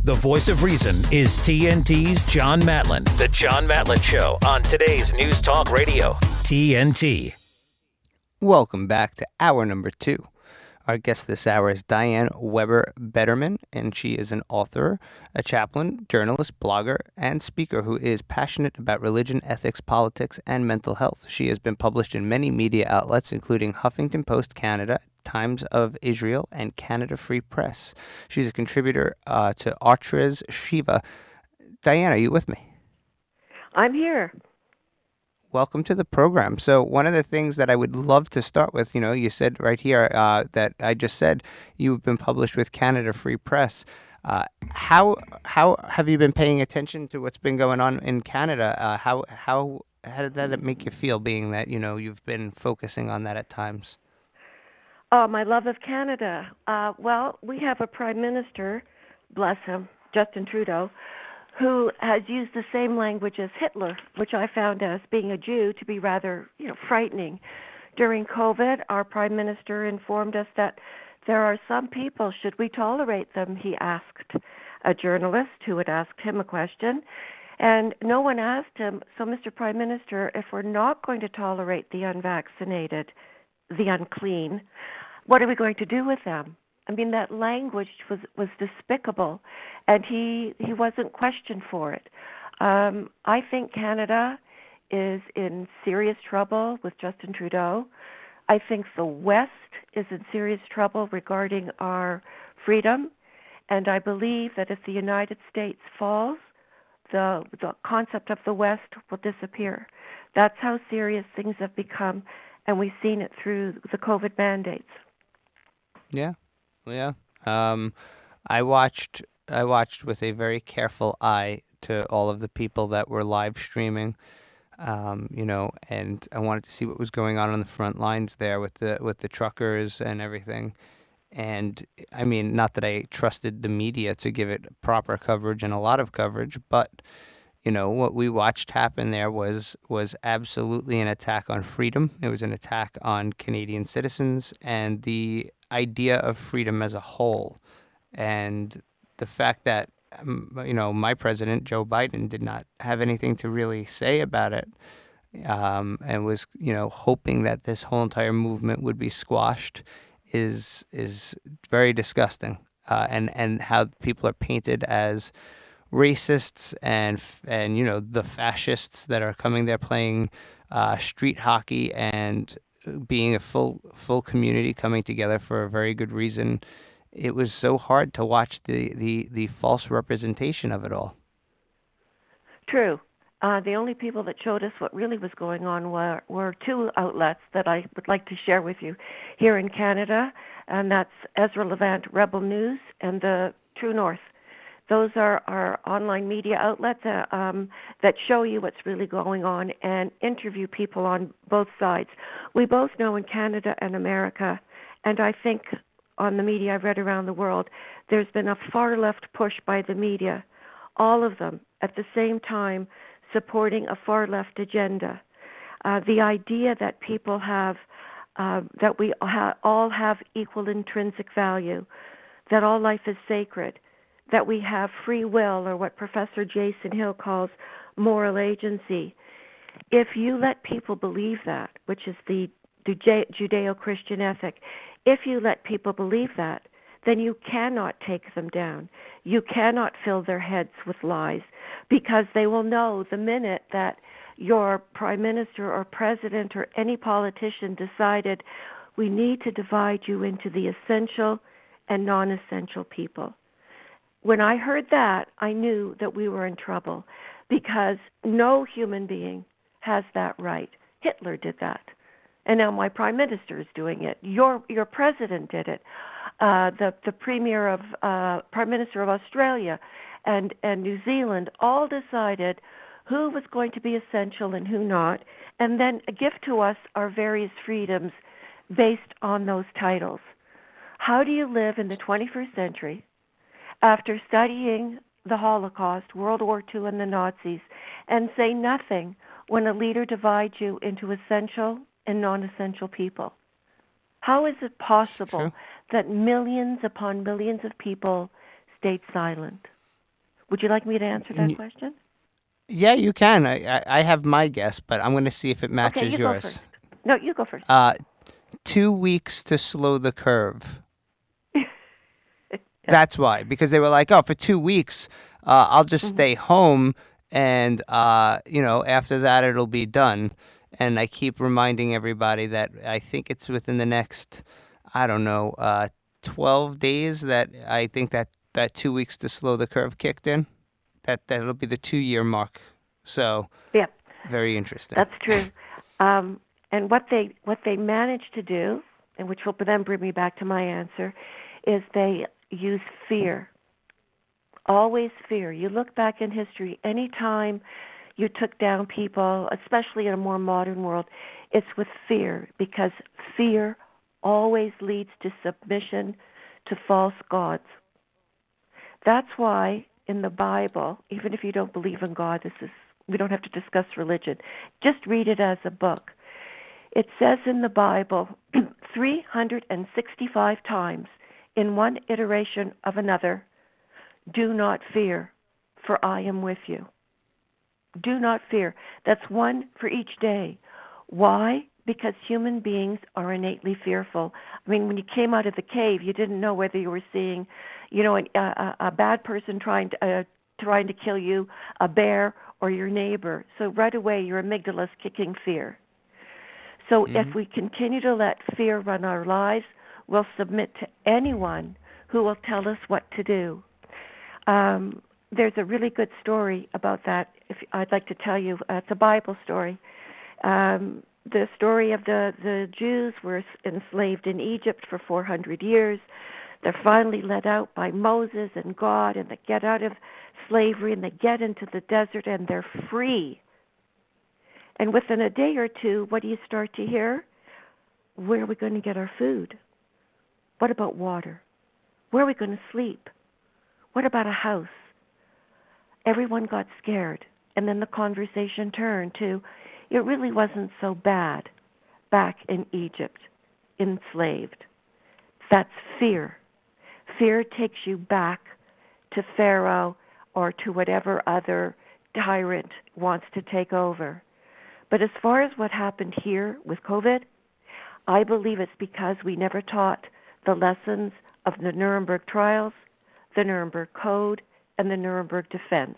The voice of reason is TNT's John Matlin. The John Matlin Show on today's News Talk Radio, TNT. Welcome back to hour number 2. Our guest this hour is Diane Weber Betterman, and she is an author, a chaplain, journalist, blogger, and speaker who is passionate about religion, ethics, politics, and mental health. She has been published in many media outlets, including Huffington Post Canada, Times of Israel, and Canada Free Press. She's a contributor to Artres Shiva. Diane, are you with me? I'm here. Welcome to the program. So one of the things that I would love to start with, you said right here that I just said you've been published with Canada Free Press. How have you been paying attention to what's been going on in Canada? How did that make you feel, being that you've been focusing on that at times? Oh, my love of Canada. Well, we have a prime minister, bless him, Justin Trudeau, who has used the same language as Hitler, which I found, as being a Jew, to be rather, frightening. During COVID, our prime minister informed us that there are some people, should we tolerate them, he asked a journalist who had asked him a question, and no one asked him, so Mr. Prime Minister, if we're not going to tolerate the unvaccinated, the unclean, what are we going to do with them? I mean, that language was despicable, and he wasn't questioned for it. I think Canada is in serious trouble with Justin Trudeau. I think the West is in serious trouble regarding our freedom, and I believe that if the United States falls, the concept of the West will disappear. That's how serious things have become, and we've seen it through the COVID mandates. Yeah. I watched with a very careful eye to all of the people that were live streaming, and I wanted to see what was going on the front lines there with the truckers and everything. And I mean, not that I trusted the media to give it proper coverage and a lot of coverage, but what we watched happen there was absolutely an attack on freedom. It was an attack on Canadian citizens and the idea of freedom as a whole. And the fact that, my president, Joe Biden, did not have anything to really say about it, and was, hoping that this whole entire movement would be squashed is very disgusting. And how people are painted as racists and the fascists that are coming there playing street hockey and being a full community coming together for a very good reason. It was so hard to watch the false representation of it all. True. The only people that showed us what really was going on were two outlets that I would like to share with you here in Canada, and that's Ezra Levant Rebel News and the True North. Those are our online media outlets that show you what's really going on and interview people on both sides. We both know in Canada and America, and I think on the media I've read around the world, there's been a far left push by the media, all of them at the same time supporting a far left agenda. The idea that people have, that we all have equal intrinsic value, that all life is sacred, that we have free will, or what Professor Jason Hill calls moral agency. If you let people believe that, which is the Judeo-Christian ethic, if you let people believe that, then you cannot take them down. You cannot fill their heads with lies, because they will know the minute that your prime minister or president or any politician decided we need to divide you into the essential and non-essential people. When I heard that, I knew that we were in trouble, because no human being has that right. Hitler did that, and now my prime minister is doing it. Your president did it. The premier of prime minister of Australia and New Zealand all decided who was going to be essential and who not, and then give to us our various freedoms based on those titles. How do you live in the 21st century after studying the Holocaust, World War II, and the Nazis, and say nothing when a leader divides you into essential and non-essential people? How is it possible that millions upon millions of people stayed silent? Would you like me to answer that question? Yeah, you can. I have my guess, but I'm going to see if it Okay, matches you go yours. first. No, you go first. 2 weeks to slow the curve. Yeah. That's why, because they were like, oh, for 2 weeks, I'll just Mhm. stay home, and after that it'll be done. And I keep reminding everybody that I think it's within the next, I don't know, 12 days that I think that 2 weeks to slow the curve kicked in. That'll be the 2-year mark. So Yeah, very interesting. that's true. And what they managed to do, and which will then bring me back to my answer, is they use fear. Always fear. You look back in history, any time you took down people, especially in a more modern world, it's with fear, because fear always leads to submission to false gods. That's why in the Bible, even if you don't believe in God, we don't have to discuss religion. Just read it as a book. It says in the Bible 365 times in one iteration of another, do not fear, for I am with you. Do not fear. That's one for each day. Why? Because human beings are innately fearful. I mean, when you came out of the cave, you didn't know whether you were seeing, a bad person trying to kill you, a bear, or your neighbor. So right away, your amygdala's kicking fear. So if we continue to let fear run our lives, we'll submit to anyone who will tell us what to do. There's a really good story about that. If I'd like to tell you, it's a Bible story. The story of the Jews were enslaved in Egypt for 400 years. They're finally let out by Moses and God, and they get out of slavery, and they get into the desert, and they're free. And within a day or two, what do you start to hear? Where are we going to get our food? What about water? Where are we going to sleep? What about a house? Everyone got scared. And then the conversation turned to, it really wasn't so bad back in Egypt, enslaved. That's fear. Fear takes you back to Pharaoh or to whatever other tyrant wants to take over. But as far as what happened here with COVID, I believe it's because we never taught the lessons of the Nuremberg trials, the Nuremberg Code, and the Nuremberg Defense.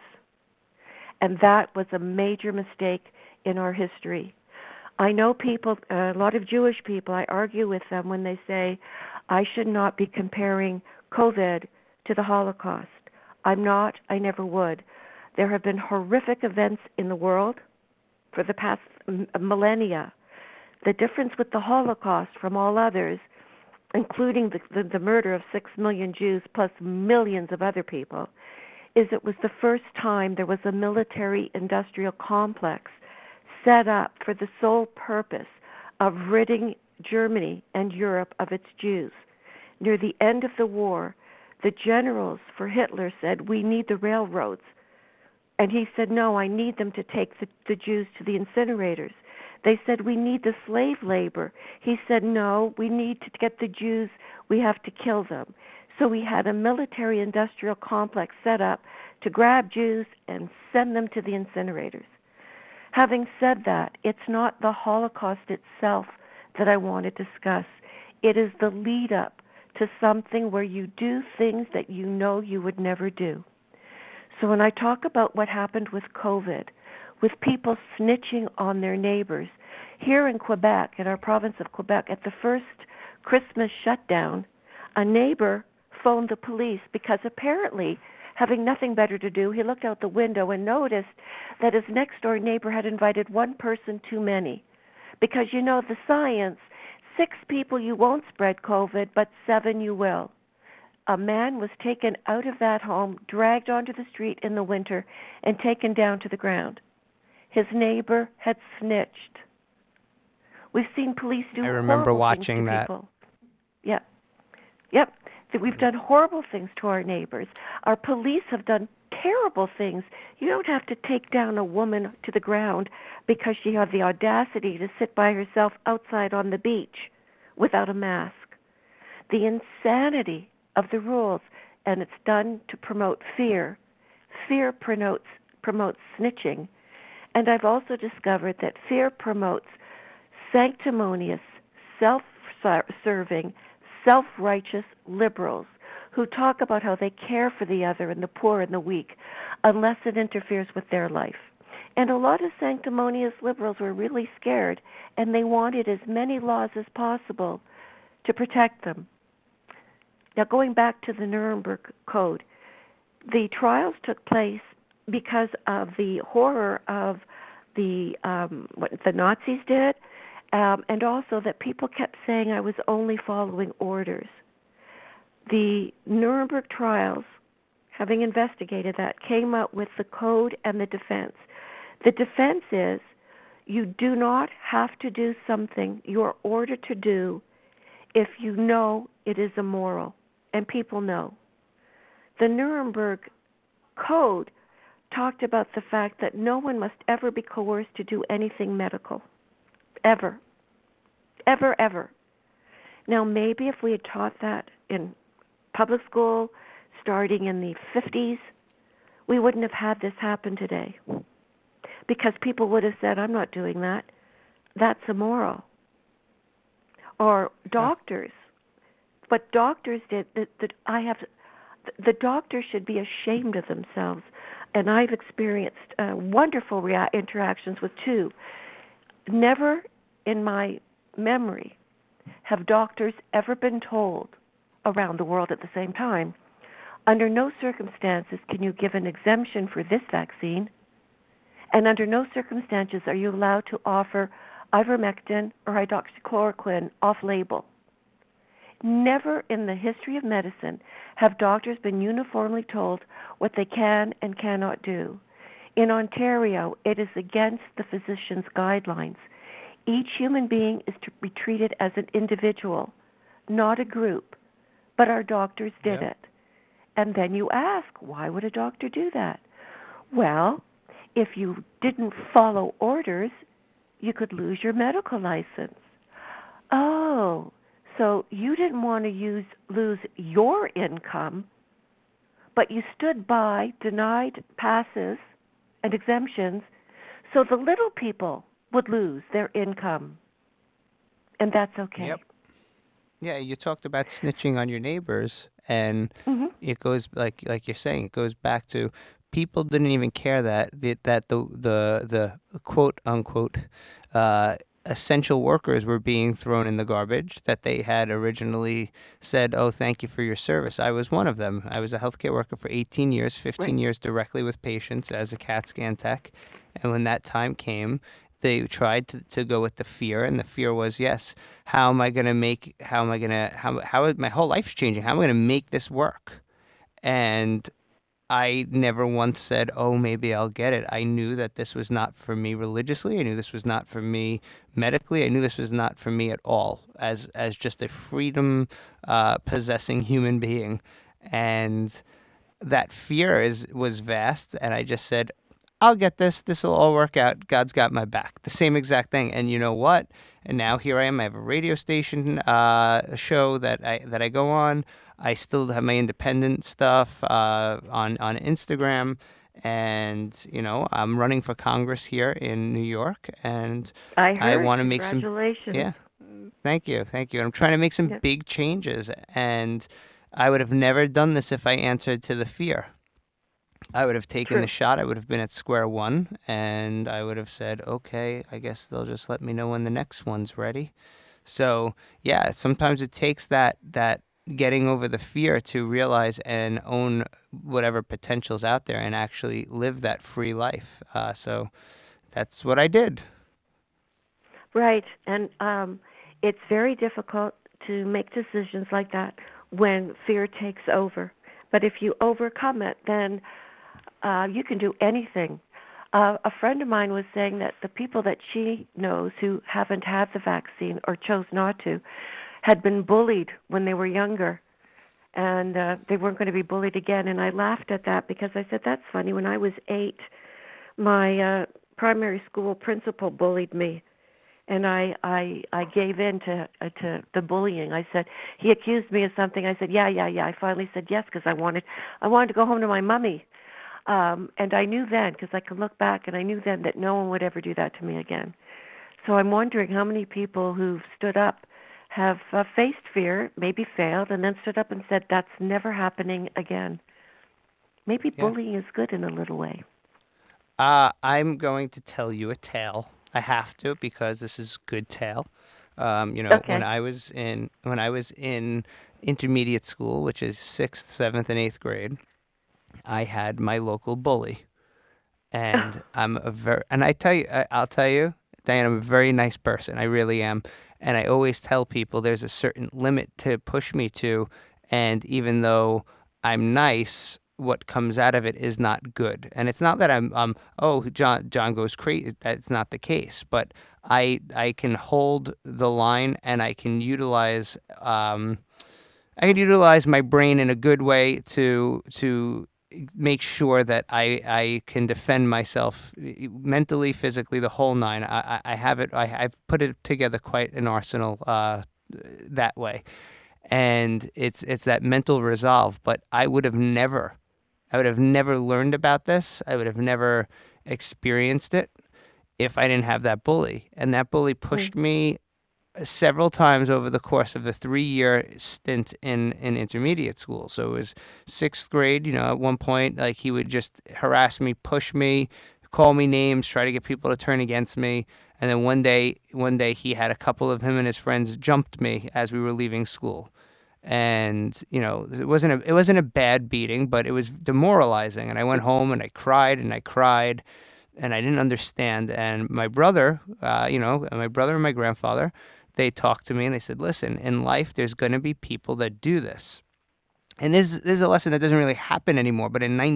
And that was a major mistake in our history. I know people, a lot of Jewish people, I argue with them when they say, I should not be comparing COVID to the Holocaust. I'm not, I never would. There have been horrific events in the world for the past millennia. The difference with the Holocaust from all others, including the murder of 6 million Jews plus millions of other people, is it was the first time there was a military-industrial complex set up for the sole purpose of ridding Germany and Europe of its Jews. Near the end of the war, the generals for Hitler said, we need the railroads. And he said, no, I need them to take the Jews to the incinerators. They said, we need the slave labor. He said, no, we need to get the Jews, we have to kill them. So we had a military-industrial complex set up to grab Jews and send them to the incinerators. Having said that, it's not the Holocaust itself that I want to discuss. It is the lead-up to something where you do things that you know you would never do. So when I talk about what happened with COVID, with people snitching on their neighbors, here in Quebec, in our province of Quebec, at the first Christmas shutdown, a neighbor phoned the police because apparently, having nothing better to do, he looked out the window and noticed that his next-door neighbor had invited one person too many. Because, you know, the science, 6 people you won't spread COVID, but 7 you will. A man was taken out of that home, dragged onto the street in the winter, and taken down to the ground. His neighbor had snitched. We've seen police do I remember horrible watching things to that. people. Yep. That we've done horrible things to our neighbors. Our police have done terrible things. You don't have to take down a woman to the ground because she had the audacity to sit by herself outside on the beach without a mask. The insanity of the rules, and it's done to promote fear. fear promotes snitching. And I've also discovered that fear promotes sanctimonious, self-serving, self-righteous liberals who talk about how they care for the other and the poor and the weak unless it interferes with their life. And a lot of sanctimonious liberals were really scared, and they wanted as many laws as possible to protect them. Now, going back to the Nuremberg Code, the trials took place because of the horror of what the Nazis did, and also that people kept saying I was only following orders. The Nuremberg trials, having investigated that, came up with the code and the defense. The defense is you do not have to do something you are ordered to do if you know it is immoral, and people know. The Nuremberg Code talked about the fact that no one must ever be coerced to do anything medical. Ever. Ever, ever. Now, maybe if we had taught that in public school starting in the 50s, we wouldn't have had this happen today. Because people would have said, I'm not doing that. That's immoral. Or doctors. What doctors did, the doctors should be ashamed of themselves. And I've experienced wonderful interactions with two. Never in my memory have doctors ever been told around the world at the same time, under no circumstances can you give an exemption for this vaccine, and under no circumstances are you allowed to offer ivermectin or hydroxychloroquine off-label. Never in the history of medicine have doctors been uniformly told what they can and cannot do. In Ontario, it is against the physician's guidelines. Each human being is to be treated as an individual, not a group. But our doctors did it. And then you ask, why would a doctor do that? Well, if you didn't follow orders, you could lose your medical license. Oh, so you didn't want to lose your income, but you stood by, denied passes and exemptions, so the little people would lose their income. And that's okay. Yep. Yeah, you talked about snitching on your neighbors, and it goes like you're saying, it goes back to people didn't even care that the quote unquote essential workers were being thrown in the garbage, that they had originally said, oh, thank you for your service. I was one of them. I was a healthcare worker for 18 years, 15 years directly with patients as a CAT scan tech. And when that time came, they tried to go with the fear, and the fear was, yes, how my whole life's changing. How am I going to make this work? And I never once said, oh, maybe I'll get it. I knew that this was not for me religiously. I knew this was not for me medically. I knew this was not for me at all as just a freedom possessing human being. And that fear was vast. And I just said, I'll get this. This will all work out. God's got my back. The same exact thing. And you know what? And now here I am. I have a radio station show that I go on. I still have my independent stuff on Instagram, and I'm running for Congress here in New York, and I want to make some. Congratulations. Yeah, thank you. And I'm trying to make some big changes, and I would have never done this if I answered to the fear. I would have taken the shot. I would have been at square one, and I would have said, okay, I guess they'll just let me know when the next one's ready. So, yeah, sometimes it takes that getting over the fear to realize and own whatever potential's out there and actually live that free life. So that's what I did. Right. And it's very difficult to make decisions like that when fear takes over. But if you overcome it, then you can do anything. A friend of mine was saying that the people that she knows who haven't had the vaccine or chose not to had been bullied when they were younger, and they weren't going to be bullied again. And I laughed at that because I said, that's funny. When I was 8, my primary school principal bullied me, and I gave in to the bullying. I said, he accused me of something. I said, yeah. I finally said yes because I wanted to go home to my mommy. And I knew then, because I can look back, and I knew then that no one would ever do that to me again. So I'm wondering how many people who've stood up have faced fear, maybe failed, and then stood up and said, that's never happening again. Maybe bullying is good in a little way. I'm going to tell you a tale. I have to, because this is good tale. Okay. When I was in intermediate school, which is 6th, 7th, and 8th grade, I had my local bully. And I'll tell you, Diane, I'm a very nice person. I really am. And I always tell people there's a certain limit to push me to. And even though I'm nice, what comes out of it is not good. And it's not that John goes crazy. That's not the case. But I can hold the line, and I can utilize my brain in a good way to make sure that I can defend myself mentally, physically, the whole nine. I've put it together quite an arsenal that way. And it's that mental resolve. But I would have never learned about this. I would have never experienced it if I didn't have that bully. And that bully pushed me several times over the course of the 3-year stint in intermediate school. So it was 6th grade, at one point, like, he would just harass me, push me, call me names, try to get people to turn against me. And then one day he had a couple of him and his friends jumped me as we were leaving school. And, it wasn't a bad beating, but it was demoralizing. And I went home and I cried and I didn't understand. And my brother, and my grandfather, they talked to me and they said, listen, in life, there's going to be people that do this. And this is a lesson that doesn't really happen anymore. But in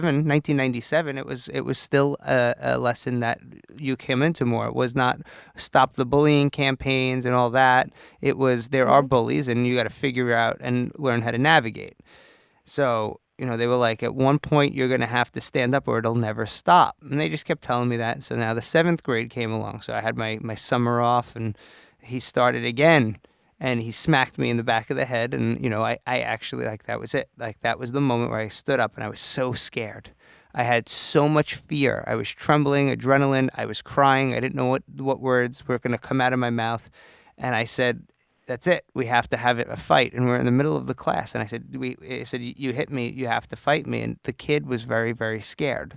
1997, it was still a lesson that you came into more. It was not stop the bullying campaigns and all that. It was there are bullies, and you got to figure out and learn how to navigate. So, they were like, at one point, you're going to have to stand up or it'll never stop. And they just kept telling me that. So now the 7th grade came along. So I had my summer off, and he started again. And he smacked me in the back of the head. And, I actually, that was it. That was the moment where I stood up, and I was so scared. I had so much fear. I was trembling, adrenaline. I was crying. I didn't know what words were going to come out of my mouth. And I said, that's it. We have to have a fight. And we're in the middle of the class. And I said, you hit me. You have to fight me. And the kid was very, very scared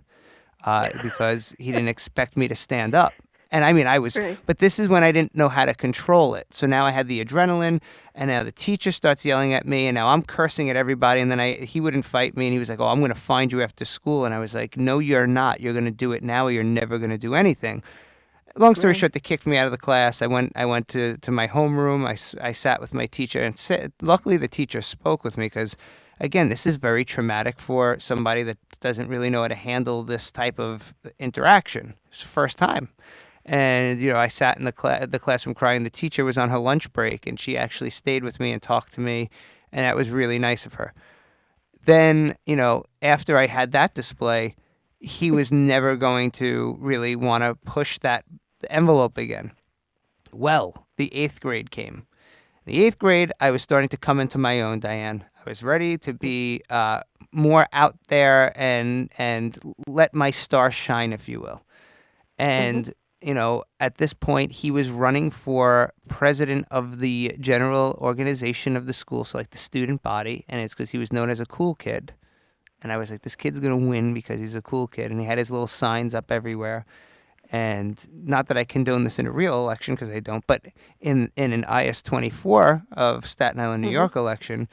because he didn't expect me to stand up. And I mean, but this is when I didn't know how to control it. So now I had the adrenaline, and now the teacher starts yelling at me, and now I'm cursing at everybody. And then he wouldn't fight me, and he was like, oh, I'm going to find you after school. And I was like, no, you're not. You're going to do it now, or you're never going to do anything. Long story short, they kicked me out of the class. I went to my homeroom. I sat with my teacher, and luckily the teacher spoke with me because, again, this is very traumatic for somebody that doesn't really know how to handle this type of interaction. It's the first time. And, I sat in the classroom crying. The teacher was on her lunch break, and she actually stayed with me and talked to me, and that was really nice of her. Then, after I had that display, he was never going to really want to push that envelope again. Well, the 8th grade came. In the 8th grade, I was starting to come into my own, Diane. I was ready to be more out there and let my star shine, if you will. And at this point, he was running for president of the general organization of the school, so like the student body, and it's because he was known as a cool kid. And I was like, this kid's going to win because he's a cool kid. And he had his little signs up everywhere. And not that I condone this in a real election, because I don't, but in an IS-24 of Staten Island, New York election,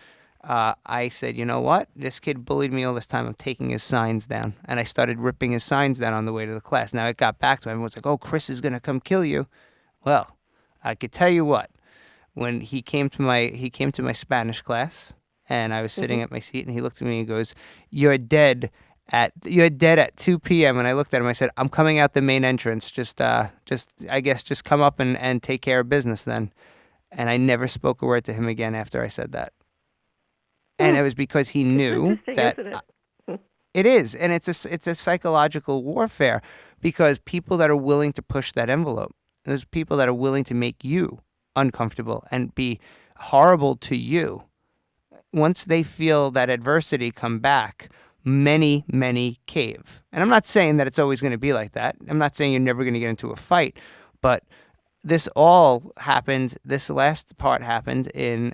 I said, you know what? This kid bullied me all this time. I'm taking his signs down. And I started ripping his signs down on the way to the class. Now it got back to him. Everyone's like, oh, Chris is going to come kill you. Well, I could tell you what. When he came to my Spanish class, and I was sitting at my seat, and he looked at me and goes, you're dead at 2 p.m. And I looked at him. I said, I'm coming out the main entrance. Just come up and take care of business then. And I never spoke a word to him again after I said that. And it was because he knew that it is, and it's a psychological warfare, because people that are willing to push that envelope, those people that are willing to make you uncomfortable and be horrible to you, once they feel that adversity come back, many, many cave. And I'm not saying that it's always going to be like that. I'm not saying you're never going to get into a fight, but this all happened, this last part happened in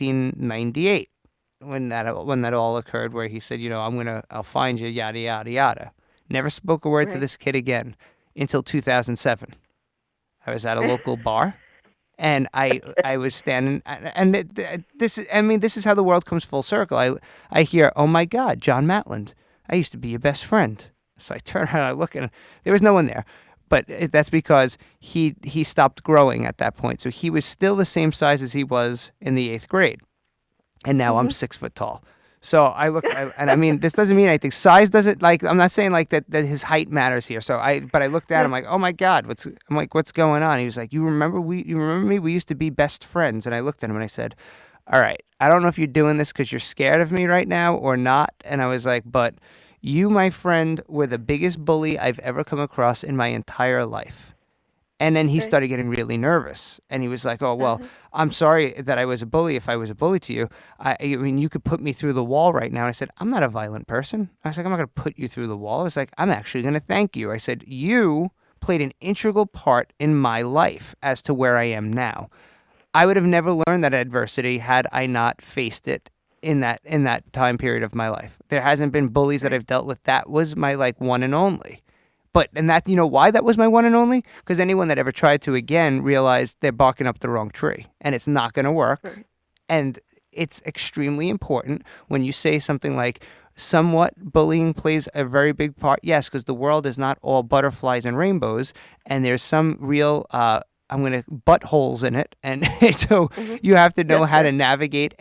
1998 when that all occurred, where he said, I'll find you, yada, yada, yada. Never spoke a word to Right. this kid again until 2007. I was at a local bar, and I was standing, and this is how the world comes full circle. I hear, oh my God, John Matland, I used to be your best friend. So I turn around, I look, and there was no one there. But that's because he stopped growing at that point. So he was still the same size as he was in the 8th grade. And now I'm 6 foot tall. So I looked, and I mean, this doesn't mean anything. Size doesn't, like, I'm not saying like that his height matters here. But I looked at him like, oh my God, what's going on? He was like, you remember me? We used to be best friends. And I looked at him and I said, all right, I don't know if you're doing this because you're scared of me right now or not. And I was like, but you, my friend, were the biggest bully I've ever come across in my entire life. And then he started getting really nervous. And he was like, oh, well, I'm sorry that I was a bully if I was a bully to you. I mean, you could put me through the wall right now. And I said, I'm not a violent person. I was like, I'm not going to put you through the wall. I was like, I'm actually going to thank you. I said, you played an integral part in my life as to where I am now. I would have never learned that adversity had I not faced it in that time period of my life. There hasn't been bullies that I've dealt with. That was my one and only. And that, why that was my one and only? Because anyone that ever tried to again realized they're barking up the wrong tree, and it's not going to work. Right. And it's extremely important when you say something like, somewhat bullying plays a very big part. Yes, because the world is not all butterflies and rainbows, and there's some real buttholes in it, and so you have to know how to navigate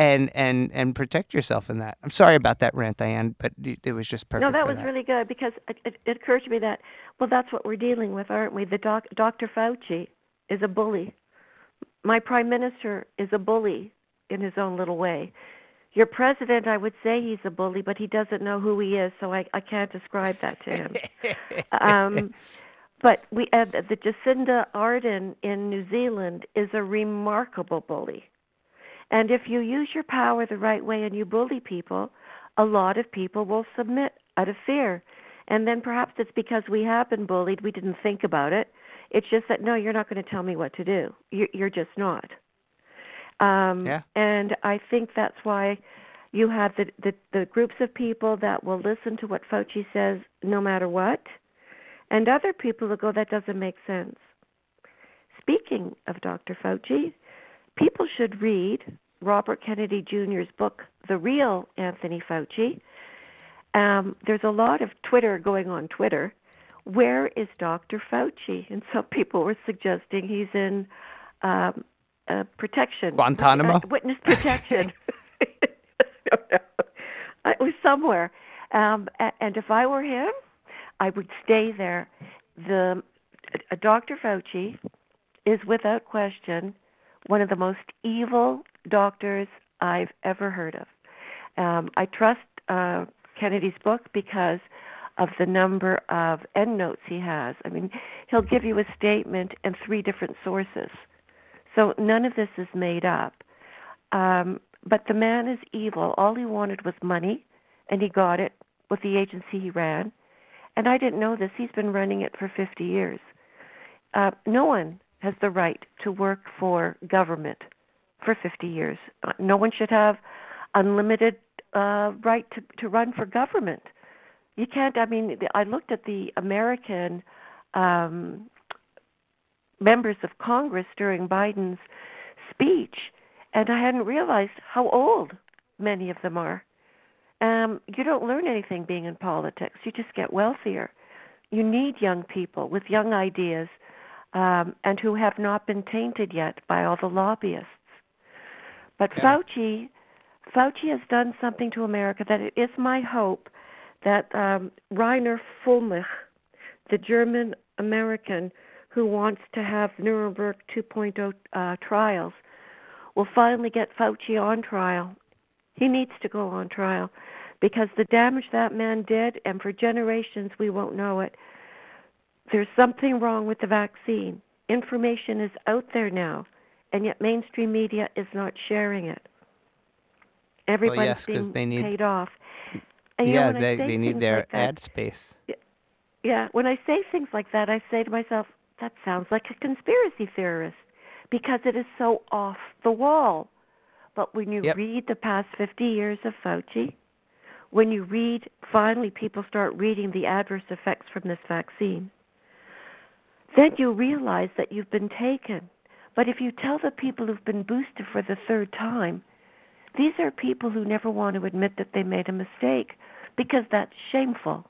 and protect yourself in that. I'm sorry about that rant, Diane, but it was just perfect. No, that was really good, because it occurred to me that, well, that's what we're dealing with, aren't we? Dr. Fauci is a bully. My prime minister is a bully in his own little way. Your president, I would say he's a bully, but he doesn't know who he is, so I can't describe that to him. But the Jacinda Ardern in New Zealand is a remarkable bully. And if you use your power the right way and you bully people, a lot of people will submit out of fear. And then perhaps it's because we have been bullied, we didn't think about it. It's just that, no, you're not going to tell me what to do. You're just not. And I think that's why you have the groups of people that will listen to what Fauci says no matter what, and other people will go, that doesn't make sense. Speaking of Dr. Fauci, people should read Robert Kennedy Jr.'s book, The Real Anthony Fauci. There's a lot of Twitter going on Twitter. Where is Dr. Fauci? And some people were suggesting he's in protection. Guantanamo? Witness protection. It was somewhere. And if I were him, I would stay there. Dr. Fauci is without question one of the most evil doctors I've ever heard of. I trust Kennedy's book because of the number of endnotes he has. I mean, he'll give you a statement and 3 different sources. So none of this is made up. But the man is evil. All he wanted was money, and he got it with the agency he ran. And I didn't know this. He's been running it for 50 years. No one has the right to work for government for 50 years. No one should have unlimited right to run for government. You can't, I mean, I looked at the American members of Congress during Biden's speech, and I hadn't realized how old many of them are. You don't learn anything being in politics. You just get wealthier. You need young people with young ideas and who have not been tainted yet by all the lobbyists. But Fauci has done something to America that it is my hope that Rainer Fulmich, the German-American who wants to have Nuremberg 2.0 trials, will finally get Fauci on trial. He needs to go on trial because the damage that man did, and for generations we won't know it, there's something wrong with the vaccine. Information is out there now, and yet mainstream media is not sharing it. Everybody's being paid off. And, yeah, when I say they need things their like that, ad space. Yeah, when I say things like that, I say to myself, that sounds like a conspiracy theorist because it is so off the wall. But when you read the past 50 years of Fauci, when you read, finally people start reading the adverse effects from this vaccine, then you realize that you've been taken. But if you tell the people who've been boosted for the third time, these are people who never want to admit that they made a mistake because that's shameful.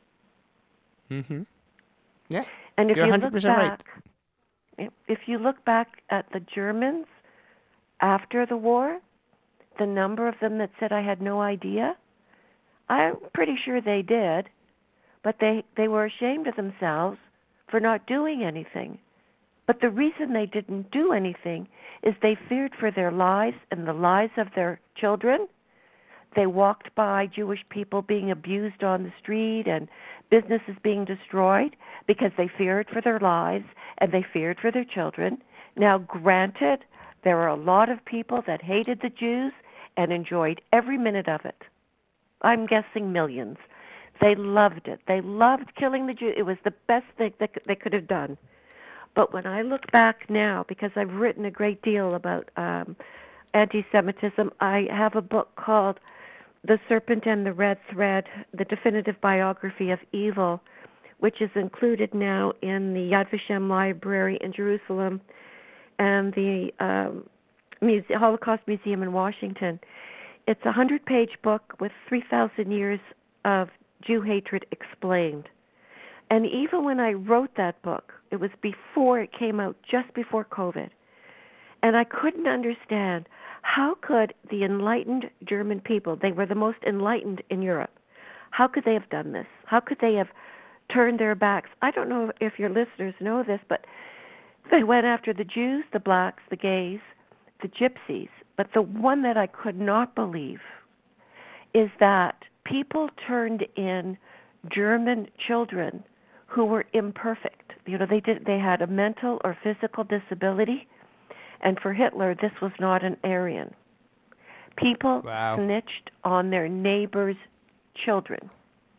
Mm-hmm. Yeah. And if You're you 100% look back, if you look back at the Germans after the war, the number of them that said I had no idea, I'm pretty sure they did, but they were ashamed of themselves for not doing anything. But the reason they didn't do anything is they feared for their lives and the lives of their children. They walked by Jewish people being abused on the street and businesses being destroyed because they feared for their lives and they feared for their children. Now, granted, there are a lot of people that hated the Jews and enjoyed every minute of it. I'm guessing millions. They loved it. They loved killing the Jews. It was the best thing that they could have done. But when I look back now, because I've written a great deal about anti-Semitism, I have a book called The Serpent and the Red Thread, The Definitive Biography of Evil, which is included now in the Yad Vashem Library in Jerusalem and the Holocaust Museum in Washington. It's a 100-page book with 3,000 years of Jew hatred explained. And even when I wrote that book, it was before it came out, just before COVID. And I couldn't understand how could the enlightened German people, they were the most enlightened in Europe, how could they have done this? How could they have turned their backs? I don't know if your listeners know this, but they went after the Jews, the blacks, the gays, the gypsies. But the one that I could not believe is that people turned in German children who were imperfect. They had a mental or physical disability, and for Hitler, this was not an Aryan. People snitched on their neighbors' children.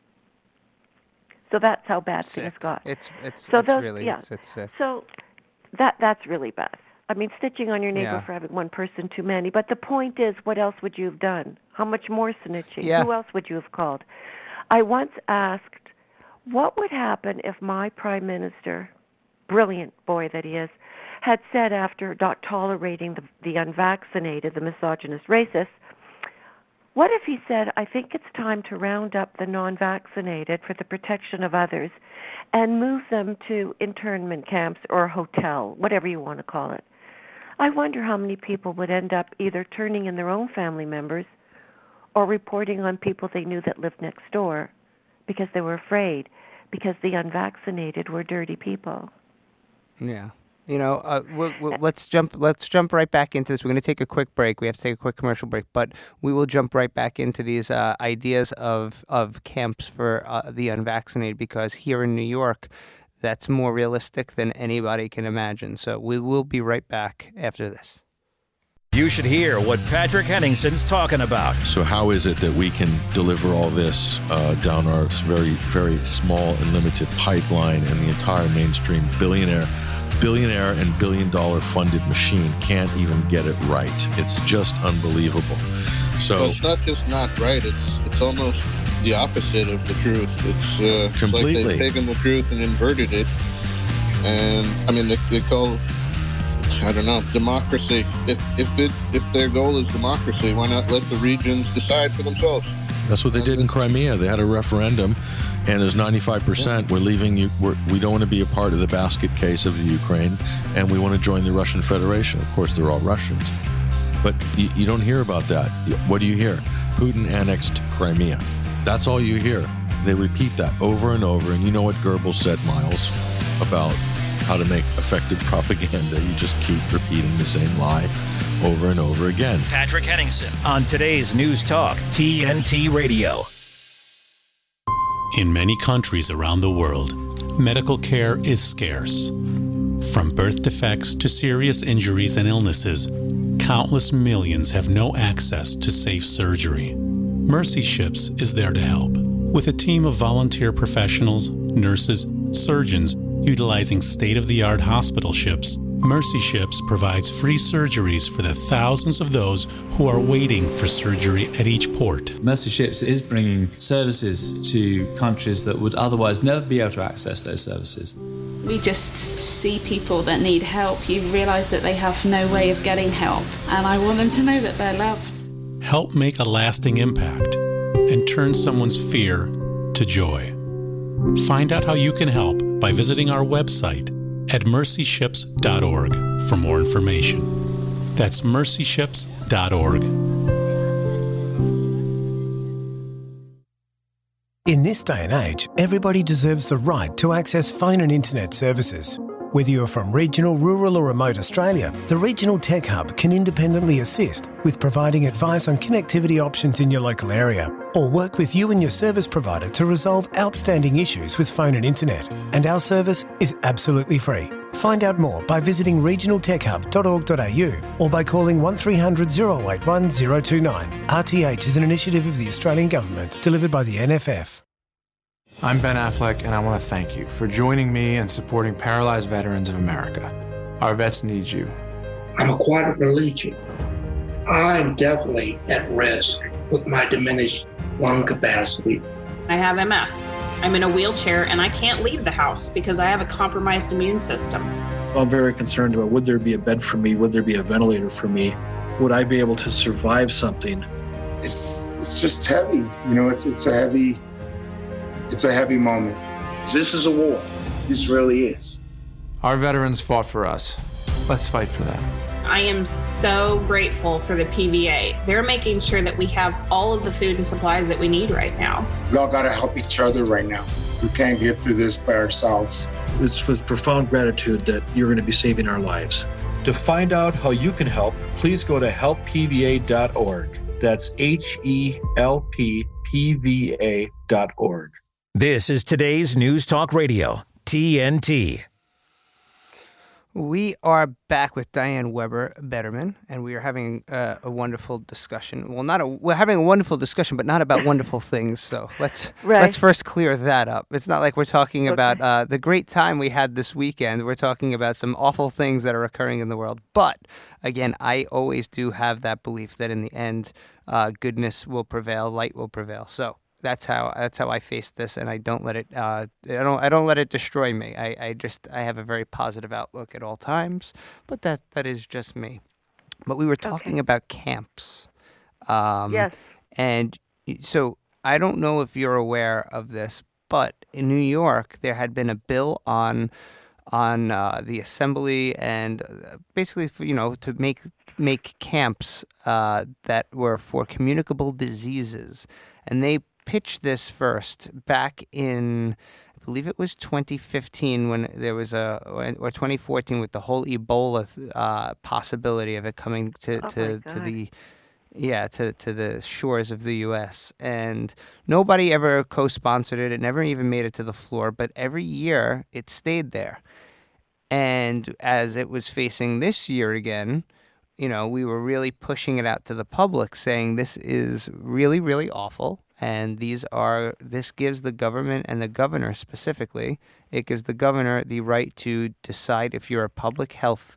So that's how bad things got. It's sick. So that's really bad. I mean, snitching on your neighbor for having one person too many. But the point is, what else would you have done? How much more snitching? Yeah. Who else would you have called? I once asked, what would happen if my prime minister, brilliant boy that he is, had said after not tolerating the unvaccinated, the misogynist racists, what if he said, I think it's time to round up the non-vaccinated for the protection of others and move them to internment camps or a hotel, whatever you want to call it. I wonder how many people would end up either turning in their own family members or reporting on people they knew that lived next door because they were afraid, because the unvaccinated were dirty people. Yeah. Let's jump right back into this. We're going to take a quick break. We have to take a quick commercial break, but we will jump right back into these ideas of camps for the unvaccinated, because here in New York, that's more realistic than anybody can imagine. So we will be right back after this. You should hear what Patrick Henningsen's talking about. So how is it that we can deliver all this down our very, very small and limited pipeline, and the entire mainstream billionaire and billion-dollar funded machine can't even get it right? It's just unbelievable. So it's not just not right, it's almost the opposite of the truth. It's completely. Like they've taken the truth and inverted it. And I mean, they call, I don't know, democracy. If their goal is democracy, why not let the regions decide for themselves? That's what they did in Crimea. They had a referendum, and there's 95%. We're leaving you. We don't want to be a part of the basket case of the Ukraine, and we want to join the Russian Federation. Of course, they're all Russians, but you don't hear about that. What do you hear? Putin annexed Crimea. That's all you hear. They repeat that over and over. And you know what Goebbels said, Miles, about how to make effective propaganda. You just keep repeating the same lie over and over again. Patrick Henningsen on today's News Talk, TNT Radio. In many countries around the world, medical care is scarce. From birth defects to serious injuries and illnesses, countless millions have no access to safe surgery. Mercy Ships is there to help. With a team of volunteer professionals, nurses, surgeons, utilizing state-of-the-art hospital ships, Mercy Ships provides free surgeries for the thousands of those who are waiting for surgery at each port. Mercy Ships is bringing services to countries that would otherwise never be able to access those services. We just see people that need help. You realise that they have no way of getting help, and I want them to know that they're loved. Help make a lasting impact and turn someone's fear to joy. Find out how you can help by visiting our website at mercyships.org for more information. That's mercyships.org. In this day and age, everybody deserves the right to access phone and internet services. Whether you're from regional, rural or remote Australia, the Regional Tech Hub can independently assist with providing advice on connectivity options in your local area, or work with you and your service provider to resolve outstanding issues with phone and internet. And our service is absolutely free. Find out more by visiting regionaltechhub.org.au or by calling 1300 081 029. RTH is an initiative of the Australian Government, delivered by the NFF. I'm Ben Affleck, and I want to thank you for joining me and supporting Paralyzed Veterans of America. Our vets need you. I'm a quadriplegic. I'm definitely at risk with my diminished lung capacity. I have MS. I'm in a wheelchair and I can't leave the house because I have a compromised immune system. I'm very concerned about, would there be a bed for me? Would there be a ventilator for me? Would I be able to survive something? It's just heavy. You know, it's a heavy moment. This is a war. This really is. Our veterans fought for us. Let's fight for them. I am so grateful for the PVA. They're making sure that we have all of the food and supplies that we need right now. We all got to help each other right now. We can't get through this by ourselves. It's with profound gratitude that you're going to be saving our lives. To find out how you can help, please go to helppva.org. That's HELPPVA.org. This is today's News Talk Radio, TNT. We are back with Diane Weber Betterman, and we are having a wonderful discussion. Well, we're having a wonderful discussion, but not about wonderful things. So let's first clear that up. It's not like we're talking about the great time we had this weekend. We're talking about some awful things that are occurring in the world. But again, I always do have that belief that in the end, goodness will prevail, light will prevail. So that's how I face this, and I don't let it I don't let it destroy me. I have a very positive outlook at all times, but that is just me. But we were talking about camps. Yes. And so I don't know if you're aware of this, but in New York there had been a bill on the assembly, and basically to make camps that were for communicable diseases, and they pitched this first back in, I believe it was 2015 when there was or 2014 with the whole Ebola possibility of it coming to the shores of the U.S. And nobody ever co-sponsored it. It never even made it to the floor, but every year it stayed there. And as it was facing this year again, we were really pushing it out to the public, saying this is really, really awful. And this gives the government and the governor specifically, it gives the governor the right to decide if you're a public health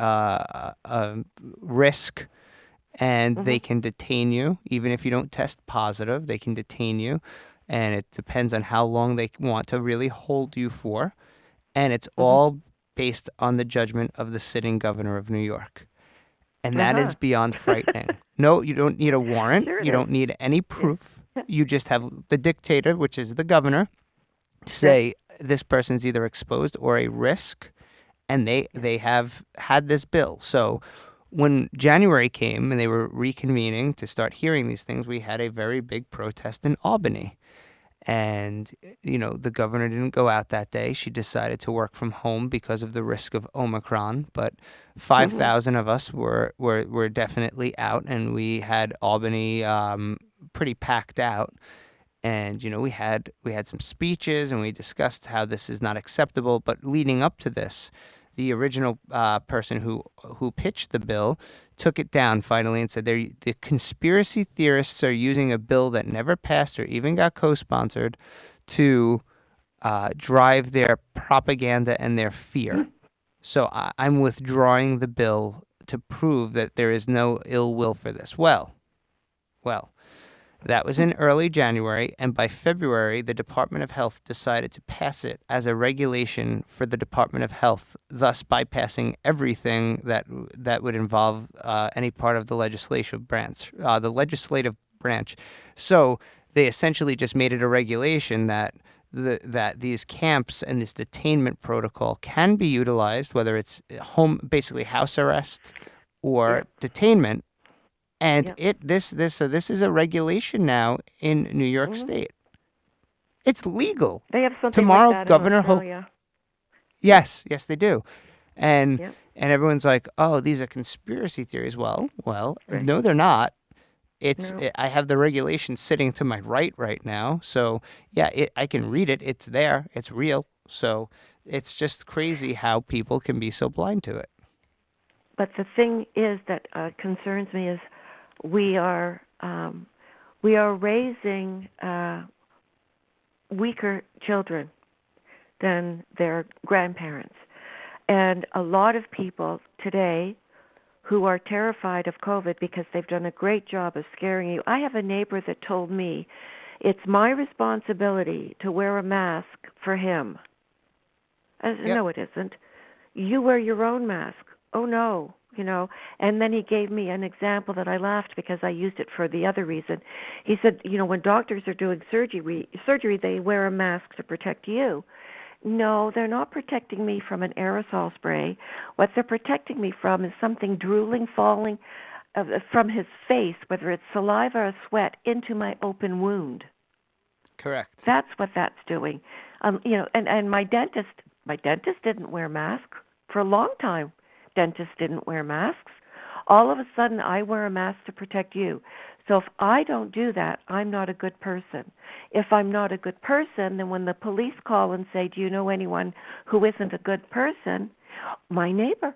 risk, and they can detain you. Even if you don't test positive, they can detain you. And it depends on how long they want to really hold you for. And it's all based on the judgment of the sitting governor of New York. And that is beyond frightening. No, you don't need a warrant. Sure you don't need any proof. You just have the dictator, which is the governor, say this person's either exposed or a risk, and they have had this bill. So when January came and they were reconvening to start hearing these things, we had a very big protest in Albany. And, the governor didn't go out that day. She decided to work from home because of the risk of Omicron. But 5,000 of us were definitely out, and we had Albany pretty packed out. And, we had some speeches, and we discussed how this is not acceptable. But leading up to this, the original person who pitched the bill took it down finally and said the conspiracy theorists are using a bill that never passed or even got co-sponsored to drive their propaganda and their fear. So I'm withdrawing the bill to prove that there is no ill will for this. Well, that was in early January, and by February, the Department of Health decided to pass it as a regulation for the Department of Health, thus bypassing everything that would involve any part of the legislative branch. So they essentially just made it a regulation that these camps and this detainment protocol can be utilized, whether it's basically house arrest or detainment. And this is a regulation now in New York State. It's legal. They have something tomorrow. Like that Governor in Australia. Yes, they do, and everyone's like, "Oh, these are conspiracy theories." Well, Right. no, they're not. I have the regulation sitting to my right now, so I can read it. It's there. It's real. So it's just crazy how people can be so blind to it. But the thing is that concerns me is we are raising weaker children than their grandparents, and a lot of people today who are terrified of COVID because they've done a great job of scaring you. I have a neighbor that told me it's my responsibility to wear a mask for him. I said, no, it isn't. You wear your own mask. Oh, no, And then he gave me an example that I laughed because I used it for the other reason. He said, when doctors are doing surgery, they wear a mask to protect you. No, they're not protecting me from an aerosol spray. What they're protecting me from is something drooling, falling from his face, whether it's saliva or sweat, into my open wound. Correct. That's what that's doing. And my dentist didn't wear masks for a long time. Dentists didn't wear masks. All of a sudden, I wear a mask to protect you. So if I don't do that, I'm not a good person. If I'm not a good person, then when the police call and say, do you know anyone who isn't a good person? My neighbor.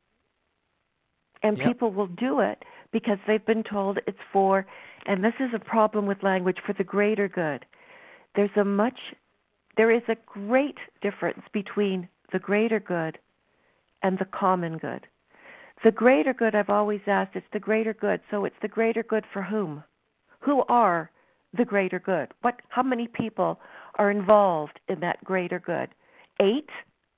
And people will do it because they've been told it's for, and this is a problem with language, for the greater good. There is a great difference between the greater good and the common good. The greater good, I've always asked, it's the greater good. So it's the greater good for whom? Who are the greater good? How many people are involved in that greater good? 8?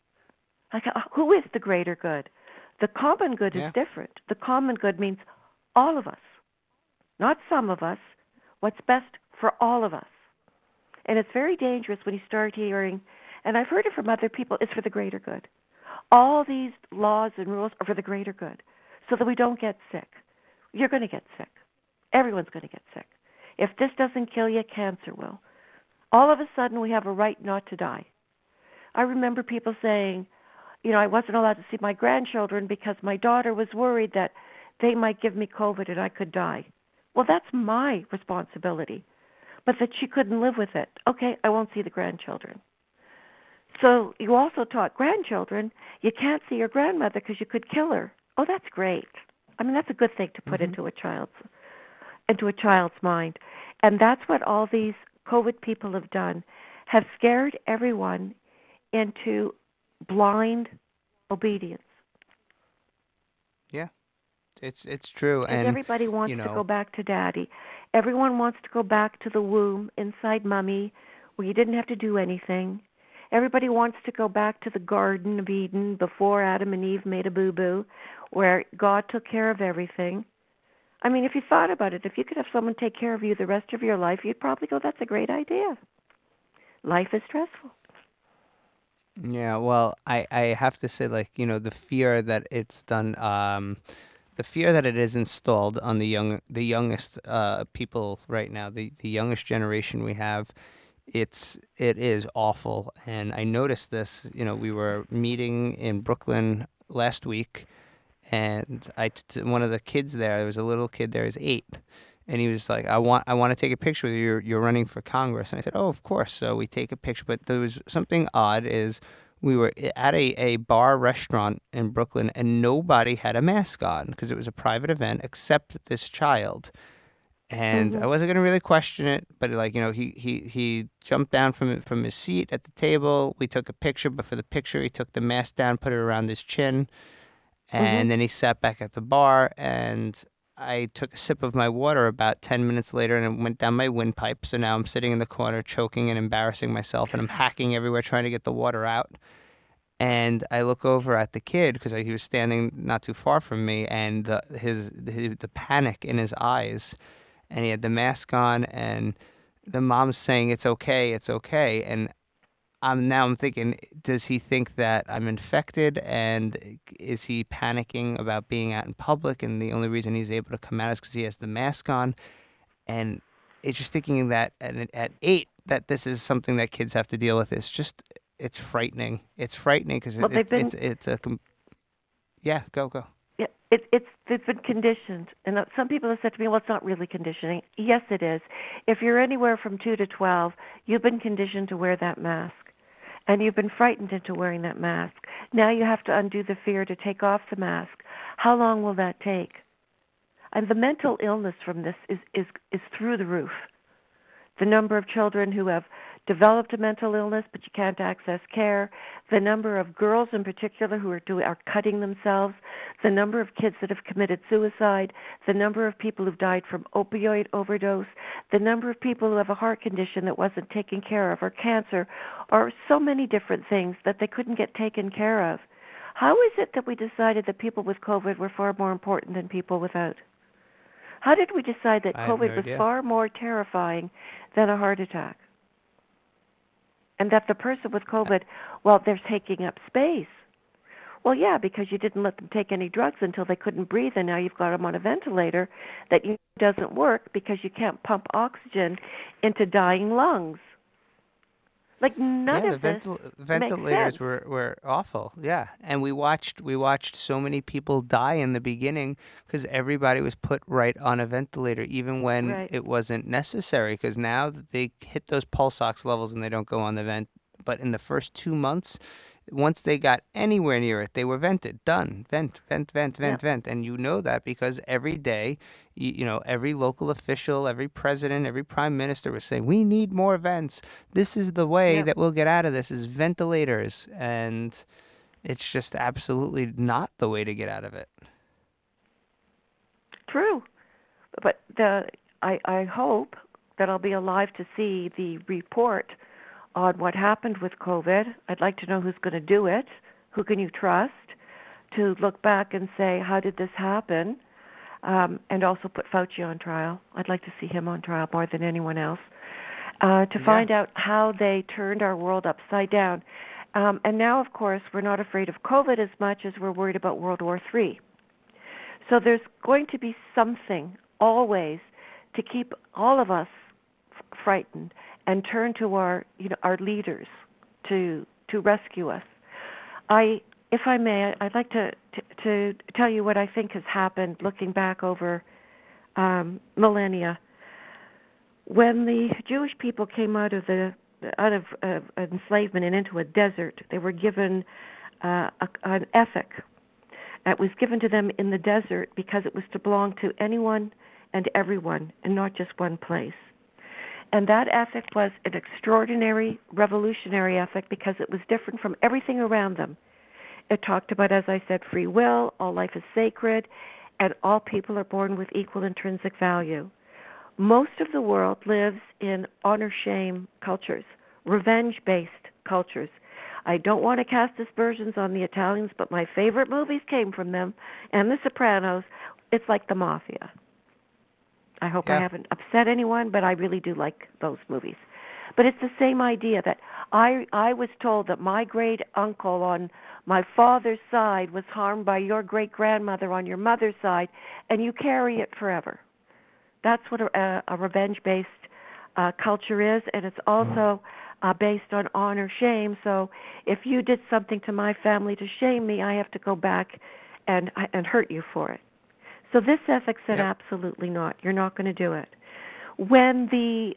Who is the greater good? The common good is different. The common good means all of us, not some of us. What's best for all of us. And it's very dangerous when you start hearing, and I've heard it from other people, it's for the greater good. All these laws and rules are for the greater good, so that we don't get sick. You're going to get sick. Everyone's going to get sick. If this doesn't kill you, cancer will. All of a sudden, we have a right not to die. I remember people saying, I wasn't allowed to see my grandchildren because my daughter was worried that they might give me COVID and I could die. Well, that's my responsibility, but that she couldn't live with it. Okay, I won't see the grandchildren. So you also taught grandchildren, you can't see your grandmother because you could kill her. Oh, that's great. I mean, that's a good thing to put into a child's mind. And that's what all these COVID people have done, have scared everyone into blind obedience. Yeah, it's true. And everybody wants to go back to daddy. Everyone wants to go back to the womb inside mommy where you didn't have to do anything. Everybody wants to go back to the Garden of Eden before Adam and Eve made a boo-boo, where God took care of everything. I mean, if you thought about it, if you could have someone take care of you the rest of your life, you'd probably go, that's a great idea. Life is stressful. Yeah, well, I have to say, the fear that it's done, the fear that it is installed on the youngest people right now, the youngest generation we have, it is awful. And I noticed this, we were meeting in Brooklyn last week, and one of the kids there was a little kid there, he's 8, and he was like, I want to take a picture with you, you're running for Congress. And I said, oh, of course. So we take a picture, but there was something odd is we were at a bar restaurant in Brooklyn, and nobody had a mask on because it was a private event except this child. And I wasn't gonna really question it, but like, you know, he jumped down from his seat at the table. We took a picture, but for the picture, he took the mask down, put it around his chin, and then he sat back at the bar. And I took a sip of my water about 10 minutes later, and it went down my windpipe. So now I'm sitting in the corner, choking and embarrassing myself, and I'm hacking everywhere trying to get the water out. And I look over at the kid because he was standing not too far from me, and the panic in his eyes. And he had the mask on, and the mom's saying, it's okay. And I'm thinking, does he think that I'm infected? And is he panicking about being out in public? And the only reason he's able to come out is because he has the mask on. And it's just thinking that at 8, that this is something that kids have to deal with. It's frightening. It's frightening because yeah, go. Yeah, it's been conditioned, and some people have said to me, "Well, it's not really conditioning." Yes, it is. If you're anywhere from 2 to 12, you've been conditioned to wear that mask, and you've been frightened into wearing that mask. Now you have to undo the fear to take off the mask. How long will that take? And the mental illness from this is through the roof. The number of children who have developed a mental illness but you can't access care, the number of girls in particular who are cutting themselves, the number of kids that have committed suicide, the number of people who've died from opioid overdose, the number of people who have a heart condition that wasn't taken care of, or cancer, or so many different things that they couldn't get taken care of. How is it that we decided that people with COVID were far more important than people without? How did we decide that COVID was far more terrifying than a heart attack? And that the person with COVID, well, they're taking up space. Well, yeah, because you didn't let them take any drugs until they couldn't breathe, and now you've got them on a ventilator that doesn't work because you can't pump oxygen into dying lungs. Like none of this ventilators makes sense. were awful. Yeah, and we watched so many people die in the beginning because everybody was put right on a ventilator, even when it wasn't necessary. Because now that they hit those pulse ox levels and they don't go on the vent, but in the first 2 months, once they got anywhere near it, they were vented. Done. Vent. And you know that because every day, every local official, every president, every prime minister was saying, we need more vents. This is the way that we'll get out of this, is ventilators. And it's just absolutely not the way to get out of it. True. But I hope that I'll be alive to see the report on what happened with COVID. I'd like to know who's going to do it, who can you trust, to look back and say, how did this happen, and also put Fauci on trial. I'd like to see him on trial more than anyone else, to find out how they turned our world upside down. And now, of course, we're not afraid of COVID as much as we're worried about World War III. So there's going to be something always to keep all of us frightened and turn to our leaders to rescue us. If I may, I'd like to tell you what I think has happened looking back over millennia. When the Jewish people came out of enslavement and into a desert, they were given an ethic that was given to them in the desert because it was to belong to anyone and everyone and not just one place. And that ethic was an extraordinary, revolutionary ethic because it was different from everything around them. It talked about, as I said, free will, all life is sacred, and all people are born with equal intrinsic value. Most of the world lives in honor-shame cultures, revenge-based cultures. I don't want to cast aspersions on the Italians, but my favorite movies came from them, and The Sopranos. It's like the mafia. I hope I haven't upset anyone, but I really do like those movies. But it's the same idea that I was told that my great uncle on my father's side was harmed by your great grandmother on your mother's side, and you carry it forever. That's what a revenge-based culture is, and it's also based on honor-shame. So if you did something to my family to shame me, I have to go back and hurt you for it. So this ethic said absolutely not. You're not going to do it. When the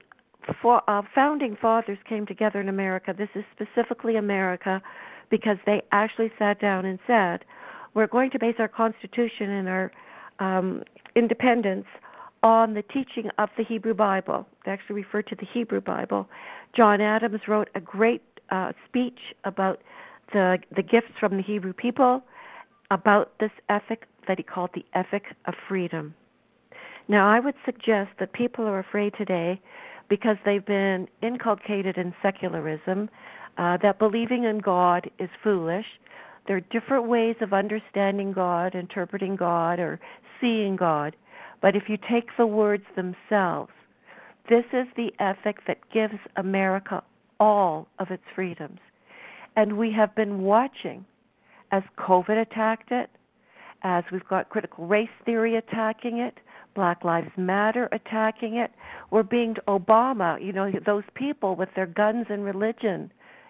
founding fathers came together in America. This is specifically America because they actually sat down and said, we're going to base our Constitution and our independence on the teaching of the Hebrew Bible. They actually refer to the Hebrew Bible. John Adams wrote a great speech about the gifts from the Hebrew people, about this ethic that he called the ethic of freedom. Now, I would suggest that people are afraid today because they've been inculcated in secularism, that believing in God is foolish. There are different ways of understanding God, interpreting God, or seeing God. But if you take the words themselves, this is the ethic that gives America all of its freedoms. And we have been watching as COVID attacked it, as we've got critical race theory attacking it, Black Lives Matter attacking it. We're being Obama, those people with their guns and religion.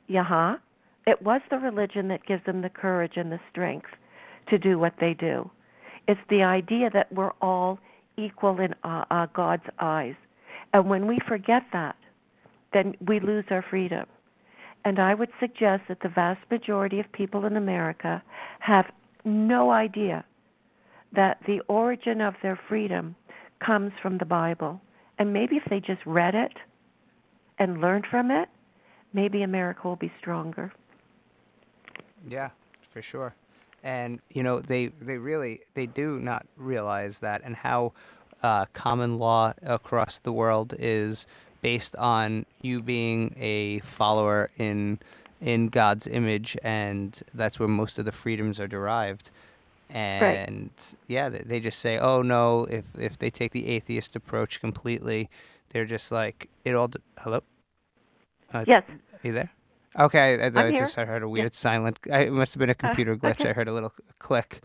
It was the religion that gives them the courage and the strength to do what they do. It's the idea that we're all equal in God's eyes. And when we forget that, then we lose our freedom. And I would suggest that the vast majority of people in America have no idea that the origin of their freedom comes from the Bible. And maybe if they just read it and learned from it, maybe America will be stronger. Yeah, for sure. And, they do not realize that, and how common law across the world is based on you being a follower in God's image, and that's where most of the freedoms are derived. And yeah, they just say, oh no, if they take the atheist approach completely, they're just like, hello? Yes. Are you there? Okay, I heard a weird silent. It must have been a computer glitch. Okay. I heard a little click.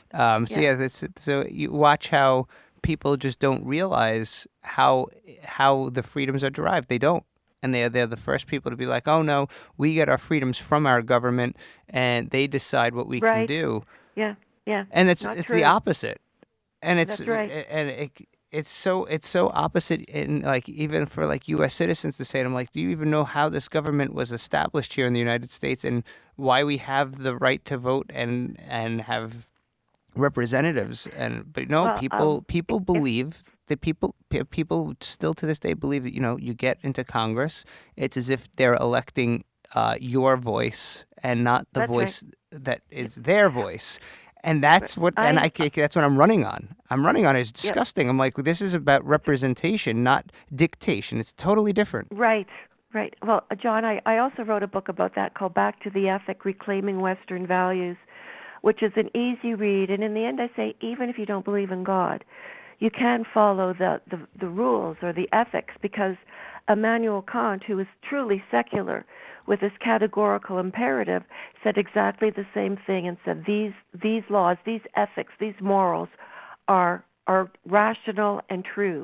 So you watch how people just don't realize how the freedoms are derived. They don't, and they're the first people to be like, oh no, we get our freedoms from our government, and they decide what we can do. Yeah. And it's true. the opposite, and That's right. It's so opposite in, like, even for like U.S. citizens to say it. I'm like, do you even know how this government was established here in the United States and why we have the right to vote and have representatives? But no, people believe that people still to this day believe that you get into Congress, it's as if they're electing your voice and not the voice that is their voice. And that's what that's what I'm running on. It's disgusting. I'm like, this is about representation, not dictation. It's totally different. Right. Well, John, I also wrote a book about that called Back to the Ethic, Reclaiming Western Values, which is an easy read. And in the end, I say, even if you don't believe in God, you can follow the rules or the ethics, because Immanuel Kant, who was truly secular, with his categorical imperative, said exactly the same thing and said these laws, these ethics, these morals are rational and true.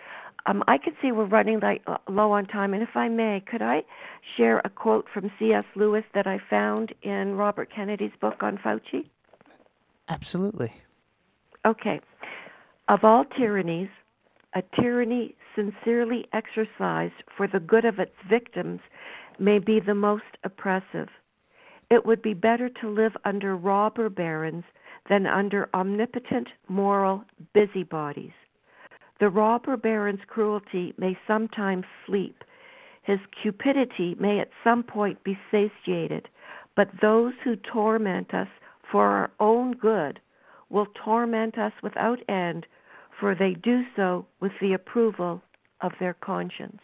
I can see we're running low on time, and if I may, could I share a quote from C.S. Lewis that I found in Robert Kennedy's book on Fauci? Absolutely. Okay. Of all tyrannies, a tyranny sincerely exercised for the good of its victims may be the most oppressive. It would be better to live under robber barons than under omnipotent moral busybodies. The robber baron's cruelty may sometimes sleep. His cupidity may at some point be satiated, but those who torment us for our own good will torment us without end, for they do so with the approval of their conscience.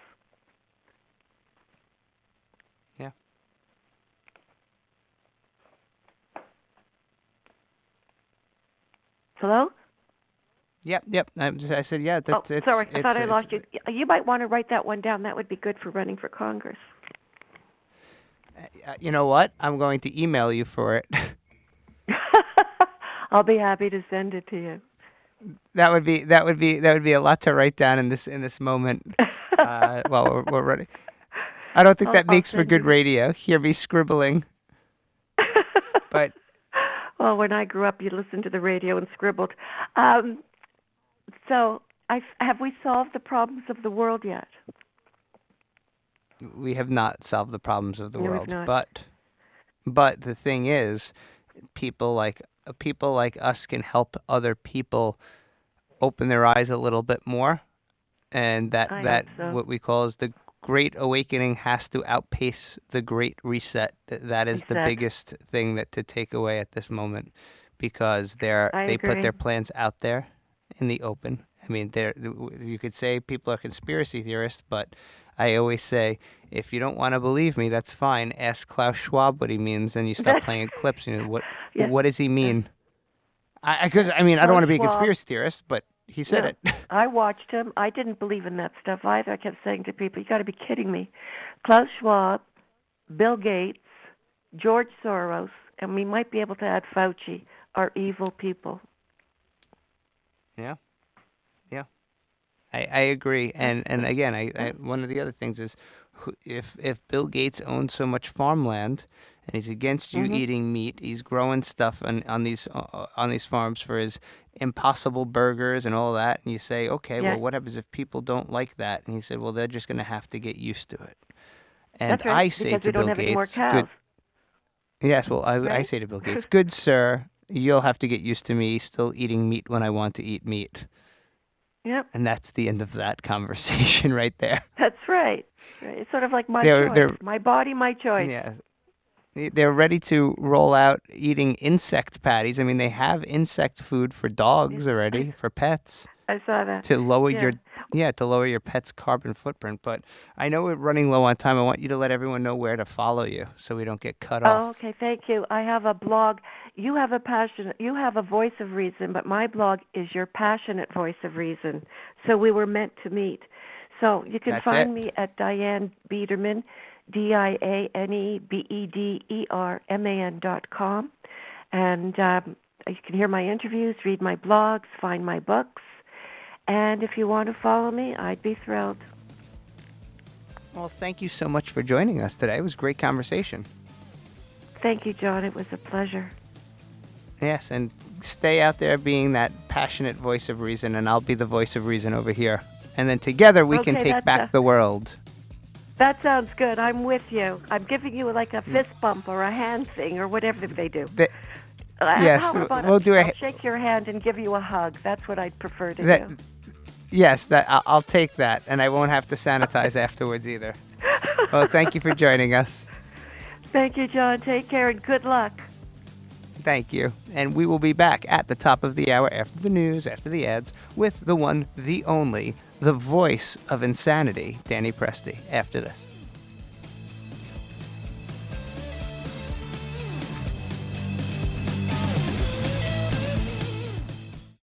Yeah. Hello? Yep. I said, yeah. Sorry, I thought I lost you. You might want to write that one down. That would be good for running for Congress. You know what? I'm going to email you for it. I'll be happy to send it to you. That would be a lot to write down in this moment. While we're ready. I don't think that makes for good radio. Hear me scribbling. But well, when I grew up, you listened to the radio and scribbled. So, have we solved the problems of the world yet? We have not solved the problems of the No, we've world, not. but the thing is, people like us can help other people open their eyes a little bit more, and that I that hope so. what we call is the Great Awakening has to outpace the Great Reset. That is the Reset. biggest thing that to take away at this moment, because I they put their agree. plans out there in the open. I mean, you could say people are conspiracy theorists, but I always say, if you don't want to believe me, that's fine. Ask Klaus Schwab what he means, and you stop playing clips. You know, Yes. what does he mean? I don't want to be a Klaus Schwab. conspiracy theorist, but he said No, it. I watched him. I didn't believe in that stuff either. I kept saying to people, you got to be kidding me. Klaus Schwab, Bill Gates, George Soros, and we might be able to add Fauci, are evil people. Yeah. I agree, and again, I one of the other things is, if Bill Gates owns so much farmland, and he's against you eating meat, he's growing stuff on these farms for his Impossible Burgers and all that, and you say, okay, Yeah. well, what happens if people don't like that? And he said, well, they're just going to have to get used to it. And That's right, I say because to we don't Bill have any more Gates, cows. good. Yes, well, I Right? say to Bill Gates, good sir, you'll have to get used to me still eating meat when I want to eat meat. Yep, And that's the end of that conversation right there. that's right. It's sort of like my They're- choice. they're- My body, my choice. Yeah. They're ready to roll out eating insect patties. I mean, they have insect food for dogs already, for pets, I saw that. to lower Yeah. to lower your pet's carbon footprint. But I know we're running low on time. I want you to let everyone know where to follow you so we don't get cut Oh, off. okay. Thank you. I have a blog. You have a passion. You have a voice of reason, but my blog is your passionate voice of reason. So we were meant to meet. So you can That's find it. me at Diane Biederman, DianeBederman.com, and you can hear my interviews, read my blogs, find my books, and if you want to follow me, I'd be thrilled. Well, thank you so much for joining us today. It was a great conversation. Thank you, John. It was a pleasure. Yes, and stay out there being that passionate voice of reason, and I'll be the voice of reason over here. And then together we can Okay, take that's back the world. That sounds good. I'm with you. I'm giving you like a fist bump or a hand thing or whatever they do. Yes, How about we'll do a- I'll shake your hand and give you a hug. That's what I'd prefer to That- do. Yes, I'll take that, and I won't have to sanitize afterwards either. Well, thank you for joining us. Thank you, John. Take care and good luck. Thank you. And we will be back at the top of the hour after the news, after the ads, with the one, the only, the voice of insanity, Danny Presti, after this.